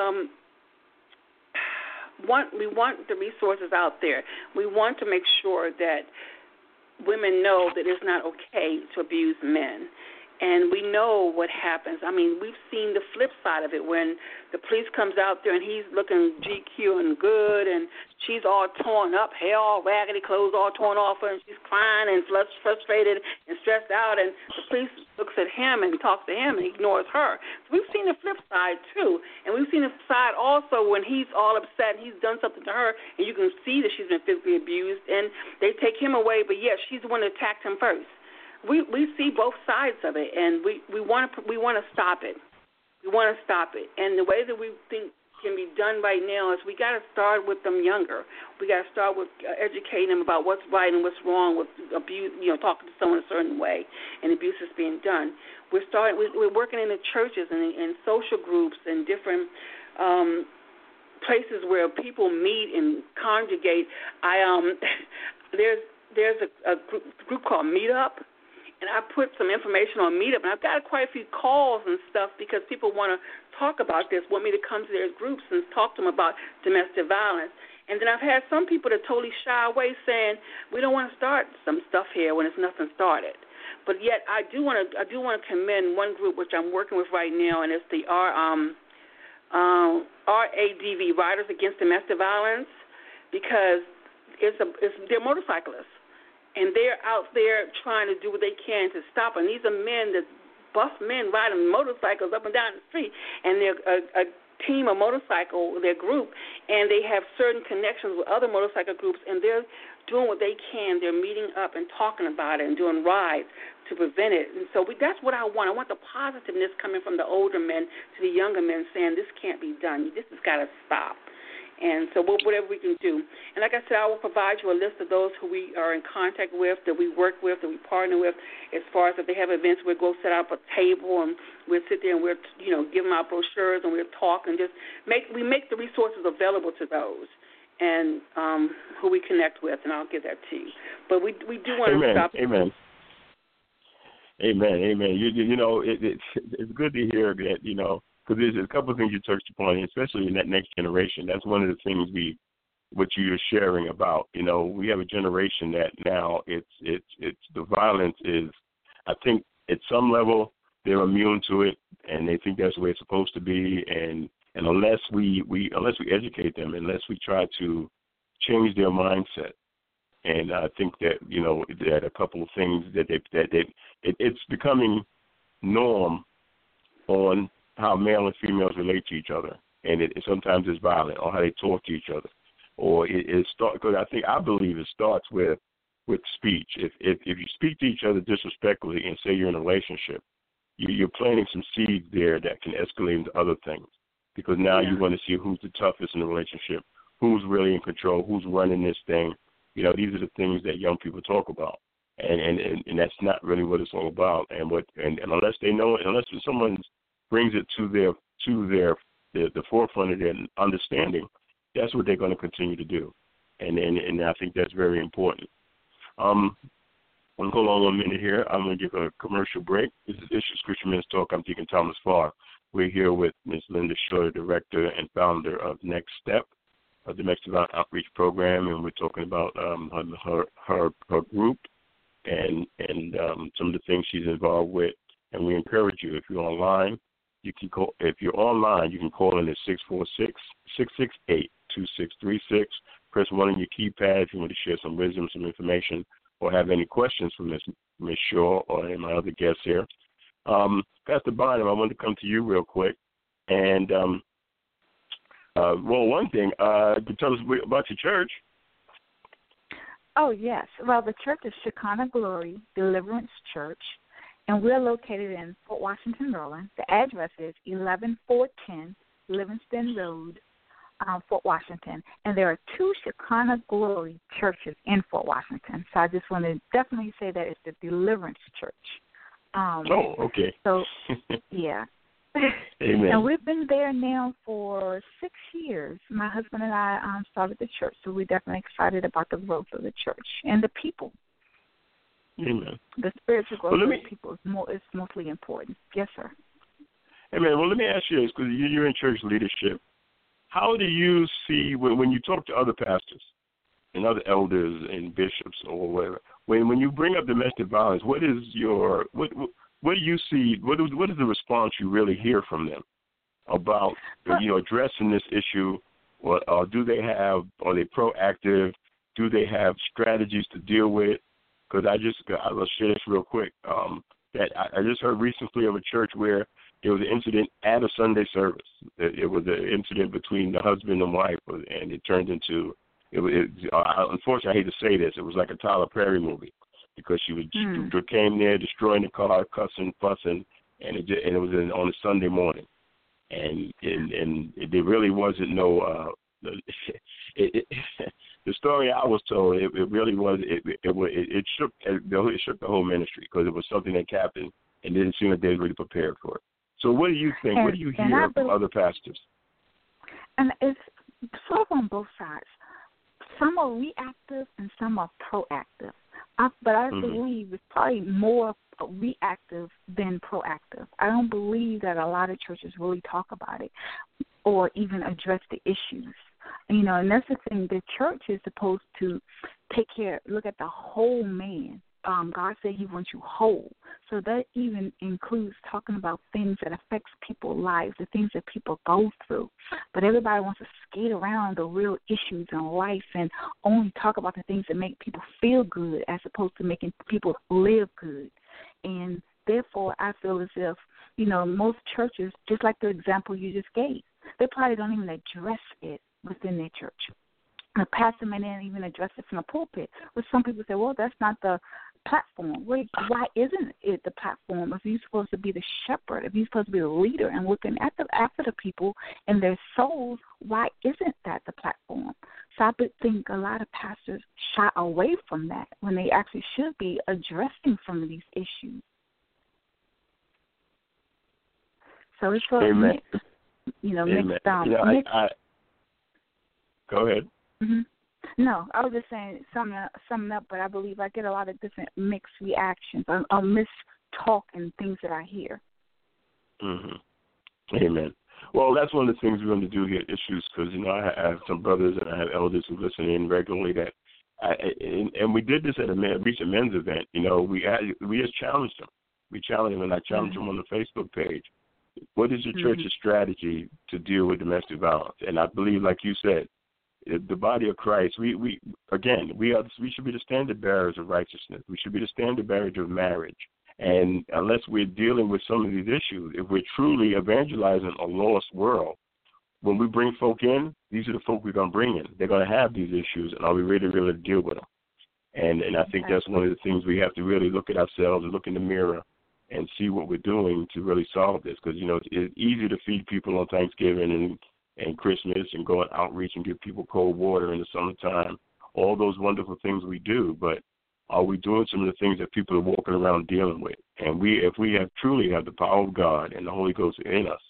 want the resources out there. We want to make sure that women know that it's not okay to abuse men. And we know what happens. I mean, we've seen the flip side of it when the police comes out there and he's looking GQ and good, and she's all torn up, hair all raggedy, clothes all torn off her, and she's crying and frustrated and stressed out, and the police looks at him and talks to him and ignores her. So we've seen the flip side, too. And we've seen the side also when he's all upset, he's done something to her, and you can see that she's been physically abused, and they take him away, but yes, she's the one that attacked him first. We see both sides of it, and we want to stop it. We want to stop it, and the way that we think can be done right now is we got to start with them younger. We got to start with educating them about what's right and what's wrong with abuse. Talking to someone a certain way, and abuse is being done. We're working in the churches and in social groups and different places where people meet and congregate. There's a group called Meetup. And I put some information on Meetup, and I've got quite a few calls and stuff because people want to talk about this, want me to come to their groups and talk to them about domestic violence. And then I've had some people that totally shy away saying, we don't want to start some stuff here when it's nothing started. But yet I do want to commend one group which I'm working with right now, and it's the RADV, Riders Against Domestic Violence, because they're motorcyclists. And they're out there trying to do what they can to stop. And these are men that buff men riding motorcycles up and down the street. And they're a team of motorcycle, their group, and they have certain connections with other motorcycle groups, and they're doing what they can. They're meeting up and talking about it and doing rides to prevent it. And so that's what I want. I want the positiveness coming from the older men to the younger men saying this can't be done. This has got to stop. And so whatever we can do. And like I said, I will provide you a list of those who we are in contact with, that we work with, that we partner with. As far as if they have events, we'll go set up a table and we'll sit there and we'll give them our brochures and we'll talk and just make the resources available to those and who we connect with, and I'll give that to you. But we do want to stop. Amen. It's good to hear that, because there's a couple of things you touched upon, especially in that next generation. That's one of the things what you're sharing about. We have a generation that now it's the violence is, I think at some level they're immune to it and they think that's the way it's supposed to be. And unless we educate them, unless we try to change their mindset, and I think that that a couple of things it's becoming norm on how male and females relate to each other, and it sometimes it's violent, or how they talk to each other, or it starts, because I believe it starts with speech. If you speak to each other disrespectfully and say you're in a relationship, you're planting some seeds there that can escalate into other things, because now you want to see who's the toughest in the relationship, who's really in control, who's running this thing. These are the things that young people talk about, and that's not really what it's all about. And unless they know it, unless someone brings it to their the forefront of their understanding, that's what they're going to continue to do. And I think that's very important. Hold on 1 minute here. I'm going to give a commercial break. This is Issues Christian Men's Talk. I'm Deacon Thomas Farr. We're here with Ms. Linda Shorter, Director and Founder of Next Step, a domestic violence outreach program, and we're talking about her group and some of the things she's involved with. And we encourage you, if you're online, you can call. If you're online, you can call in at 646-668-2636. Press 1 on your keypad if you want to share some wisdom, some information, or have any questions for Ms. Shaw or any of my other guests here. Pastor Bynum, I want to come to you real quick. And, one thing, can you tell us about your church? Oh, yes. Well, the church is Shekinah Glory Deliverance Church, and we're located in Fort Washington, Maryland. The address is 11410 Livingston Road, Fort Washington. And there are 2 Shekinah Glory churches in Fort Washington. So I just want to definitely say that it's the Deliverance Church. Okay. So, yeah. Amen. And we've been there now for 6 years. My husband and I started the church, so we're definitely excited about the growth of the church and the people. Amen. The spiritual growth of the people is mostly important. Yes, sir. Amen. Well, let me ask you this, because you're in church leadership. How do you see, when you talk to other pastors and other elders and bishops or whatever, when you bring up domestic violence, what do you see? What is the response you really hear from them about addressing this issue? Or are they proactive? Do they have strategies to deal with? Because I'll share this real quick. That I just heard recently of a church where there was an incident at a Sunday service. It was an incident between the husband and wife, and it turned into. Unfortunately, I hate to say this, it was like a Tyler Perry movie, because she came there destroying the car, cussing, fussing, and it was on a Sunday morning, and there really wasn't no. The story I was told, it really was. It shook the whole ministry, because it was something that happened and didn't seem like they were really prepared for it. So what do you think? What do you hear from other pastors? And it's sort of on both sides. Some are reactive and some are proactive. But I believe it's probably more reactive than proactive. I don't believe that a lot of churches really talk about it or even address the issues. And that's the thing. The church is supposed to look at the whole man. God said He wants you whole. So that even includes talking about things that affects people's lives, the things that people go through. But everybody wants to skate around the real issues in life and only talk about the things that make people feel good, as opposed to making people live good. And therefore, I feel as if, most churches, just like the example you just gave, they probably don't even address it within their church. The pastor may not even address it from the pulpit. But some people say, well, that's not the platform. Why isn't it the platform? If you're supposed to be the shepherd, if you're supposed to be the leader and looking after the people and their souls, why isn't that the platform? So I think a lot of pastors shy away from that when they actually should be addressing some of these issues. So it's sort of mixed, mixed down. Go ahead. Mm-hmm. No, I was just saying, summing up, but I believe I get a lot of different mixed reactions or mistalk and things that I hear. Mm-hmm. Amen. Well, that's one of the things we're going to do here at Issues, because, I have some brothers and I have elders who listen in regularly and we did this at a recent men's event. We just challenged them. We challenged them, and I challenged them on the Facebook page. What is your church's strategy to deal with domestic violence? And I believe, like you said, the body of Christ, we should be the standard bearers of righteousness. We should be the standard bearers of marriage. And unless we're dealing with some of these issues, if we're truly evangelizing a lost world, when we bring folk in, these are the folk we're going to bring in. They're going to have these issues, and are we ready to deal with them? And I think that's one of the things we have to really look at ourselves and look in the mirror and see what we're doing to really solve this. Because, it's easy to feed people on Thanksgiving and Christmas and go on outreach and give people cold water in the summertime, all those wonderful things we do, but are we doing some of the things that people are walking around dealing with? And if we truly have the power of God and the Holy Ghost in us,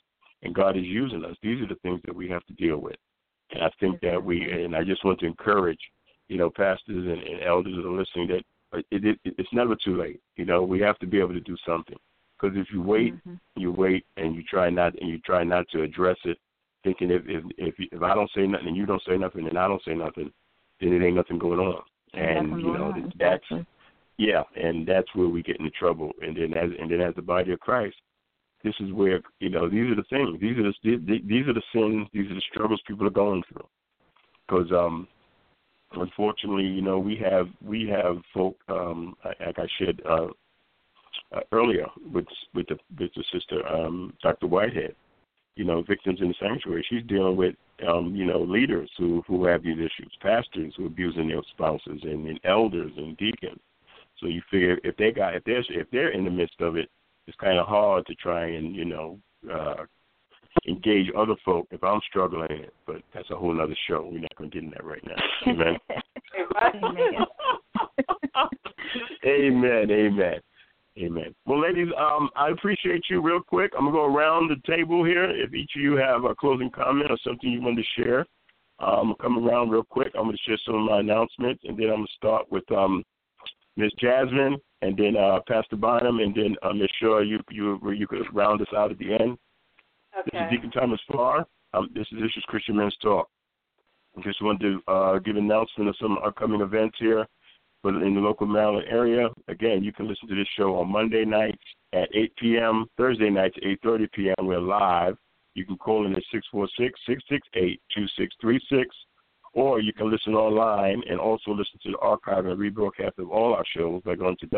and God is using us. These are the things that we have to deal with. And I think that and I just want to encourage, pastors and elders that are listening that it's never too late. We have to be able to do something. Because if you wait, you wait, and you try not to address it, thinking if I don't say nothing and you don't say nothing and I don't say nothing, then it ain't nothing going on. And that's and that's where we get into trouble. And then as the body of Christ, this is where these are the things, these are the sins, these are the struggles people are going through. Because unfortunately, we have folk like I shared earlier with the sister Dr. Whitehead, victims in the sanctuary. She's dealing with leaders who have these issues, pastors who are abusing their spouses, and elders and deacons. So you figure if they're in the midst of it, it's kind of hard to try and engage other folk if I'm struggling in it. But that's a whole other show. We're not going to get into that right now. Amen. Amen. Well, ladies, I appreciate you real quick. I'm going to go around the table here. If each of you have a closing comment or something you want to share, I'm going to come around real quick. I'm going to share some of my announcements, and then I'm going to start with Ms. Jasmine, and then Pastor Bynum, and then Ms. Shaw, you could round us out at the end. Okay. This is Deacon Thomas Farr. This is Christian Men's Talk. I just wanted to give an announcement of some upcoming events here. But in the local Maryland area, again, you can listen to this show on Monday nights at 8 p.m., Thursday nights at 8:30 p.m. We're live. You can call in at 646-668-2636, or you can listen online and also listen to the archive and rebroadcast of all our shows by going to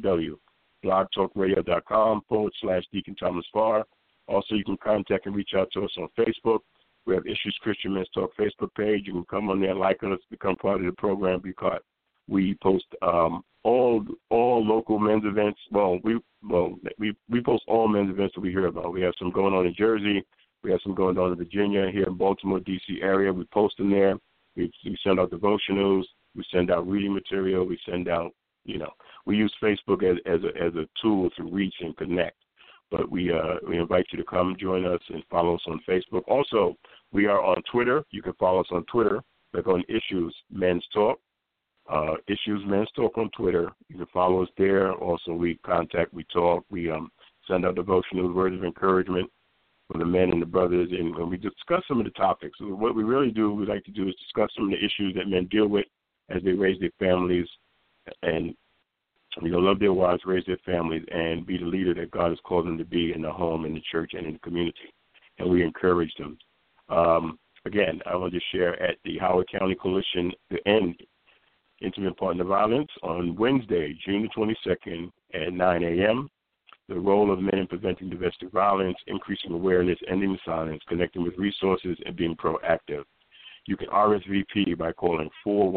www.blogtalkradio.com/Deacon Thomas Farr. Also, you can contact and reach out to us on Facebook. We have Issues Christian Men's Talk Facebook page. You can come on there, like us, become part of the program, because we post all local men's events. We post all men's events that we hear about. We have some going on in Jersey. We have some going on in Virginia, here in Baltimore, D.C. area. We post them there. We send out devotionals. We send out reading material. We send out, we use Facebook as a tool to reach and connect. But we invite you to come join us and follow us on Facebook. Also, we are on Twitter. You can follow us on Twitter. Click on Issues Men's Talk. Issues Men's Talk on Twitter. You can follow us there. Also, we contact, we talk, we send out devotional words of encouragement for the men and the brothers, and we discuss some of the topics. So what we really like to do is discuss some of the issues that men deal with as they raise their families and love their wives, raise their families, and be the leader that God has called them to be in the home, in the church, and in the community. And we encourage them. Again, I want to share at the Howard County Coalition, the End Intimate Partner Violence, on Wednesday, June the 22nd at 9 a.m. The role of men in preventing domestic violence, increasing awareness, ending the silence, connecting with resources, and being proactive. You can RSVP by calling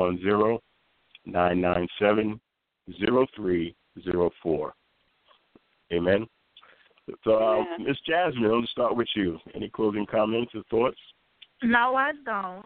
410-997-0304. Amen. So, Ms. Jasmine, I'm going to start with you. Any closing comments or thoughts? No, I don't.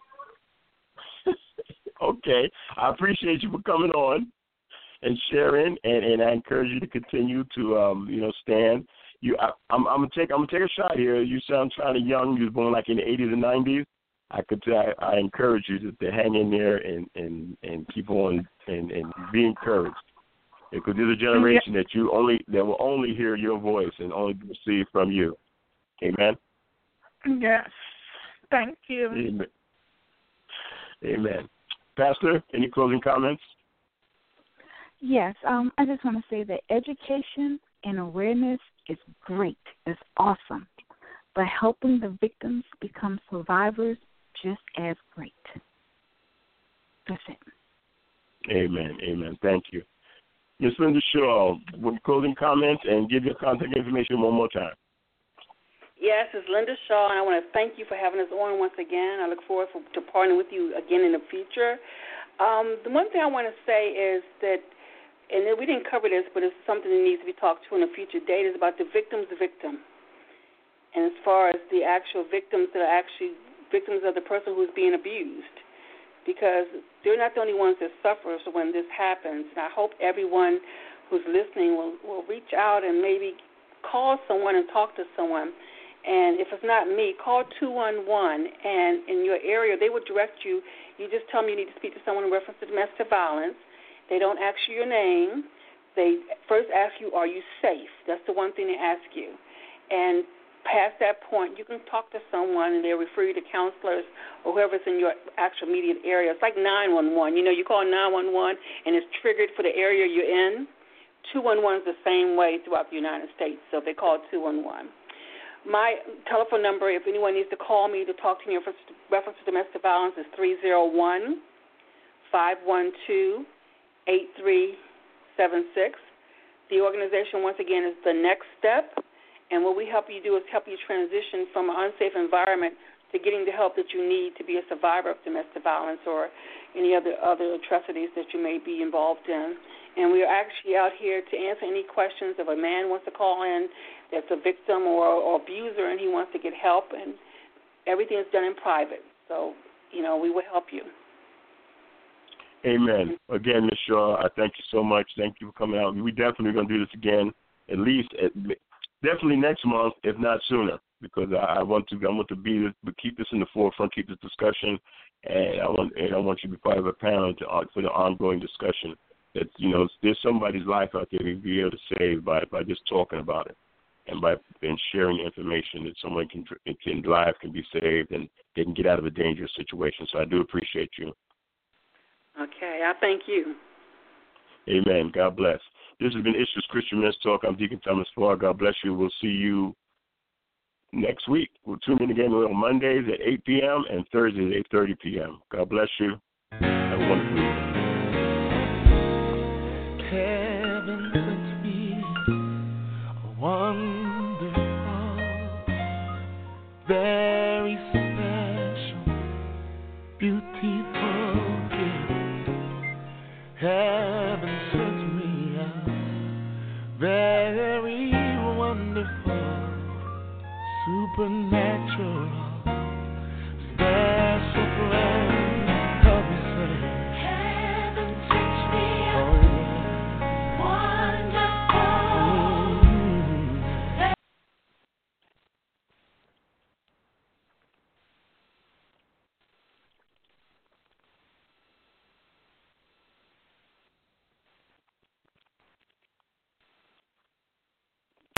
Okay. I appreciate you for coming on and sharing, and I encourage you to continue to, stand. I'm gonna take a shot here. You sound kind of young. You was born like in the 80s and 90s. I encourage you to hang in there and keep on and be encouraged, because there's a generation that will only hear your voice and only receive from you. Amen. Yes. Thank you. Amen. Amen. Pastor, any closing comments? Yes, I just want to say that education and awareness is great. It's awesome. But helping the victims become survivors just as great. That's it. Amen. Amen. Thank you. Ms. Linda Shaw, with closing comments, and give your contact information one more time. Yes, it's Linda Shaw, and I want to thank you for having us on once again. I look forward to partnering with you again in the future. The one thing I want to say is that, and we didn't cover this, but it's something that needs to be talked to in a future date, is about the victim's victim. And as far as the actual victims that are actually victims of the person who's being abused, because they're not the only ones that suffer when this happens. And I hope everyone who's listening will reach out and maybe call someone and talk to someone And if it's not me, call 211, and in your area, they will direct you. You just tell them you need to speak to someone in reference to domestic violence. They don't ask you your name. They first ask you, are you safe? That's the one thing they ask you. And past that point, you can talk to someone, and they'll refer you to counselors or whoever's in your actual immediate area. It's like 911. You know, you call 911, and it's triggered for the area you're in. 211 is the same way throughout the United States, so they call it 211. My telephone number, if anyone needs to call me to talk to me in reference to domestic violence, is 301-512-8376. The organization, once again, is The Next Step, and what we help you do is help you transition from an unsafe environment to getting the help that you need to be a survivor of domestic violence or any other atrocities that you may be involved in. And we are actually out here to answer any questions. If a man wants to call in that's a victim or abuser and he wants to get help, and everything is done in private. So, you know, we will help you. Amen. Again, Ms. Shaw, I thank you so much. Thank you for coming out. We definitely going to do this again, at least definitely next month, if not sooner, because I want to keep this in the forefront, keep this discussion, and I want you to be part of a panel for the ongoing discussion. That, you know, there's somebody's life out there to be able to save by just talking about it, and by sharing information that someone can life can be saved and they can get out of a dangerous situation. So I do appreciate you. Okay, I thank you. Amen. God bless. This has been Issues Christian Men's Talk. I'm Deacon Thomas Farr. God bless you. We'll see you next week. We'll tune in again on Mondays at 8 p.m. and Thursdays at 8:30 p.m. God bless you. Have a wonderful evening. Heaven sent me a wonderful, very special, beautiful gift. Heaven sent me a very wonderful, supernatural